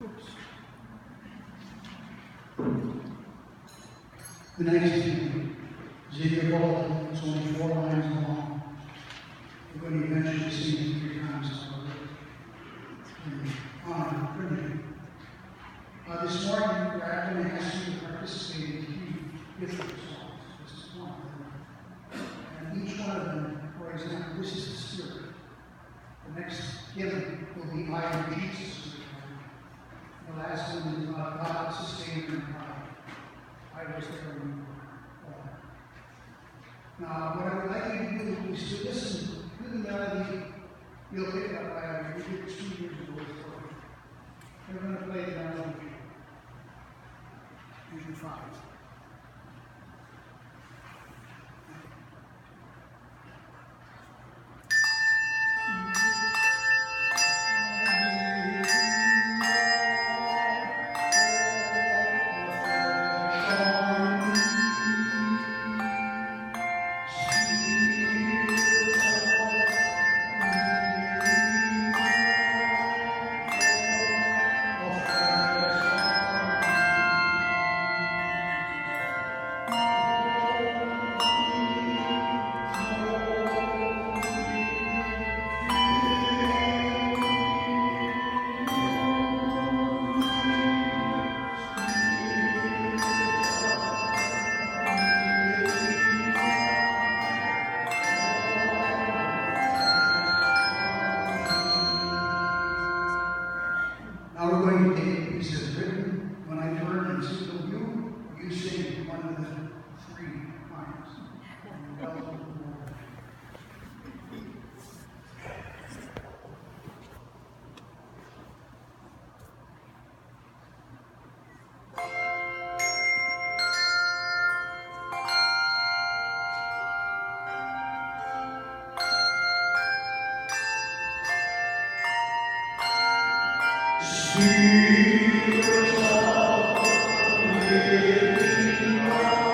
The next thing, Ezekiel Bolton, it's only 4 lines long. We're going to eventually sing it 3 times in honor of Trinity. This morning, I'm going to ask you to participate in 3 different songs. This is one of them. And each one of them, for example, this is the Spirit. The next hymn will be I Am Jesus. The last one is God, Sustainer, and God. I was there when you were. Now, what I would like you to do is to listen to the melody. You'll pick it up by we did 2 years ago. We're going to play the melody. Usually 5. Now we're going to take a piece that's written. When I turn and signal you, you sing one of the 3 lines. Spirit of the living God.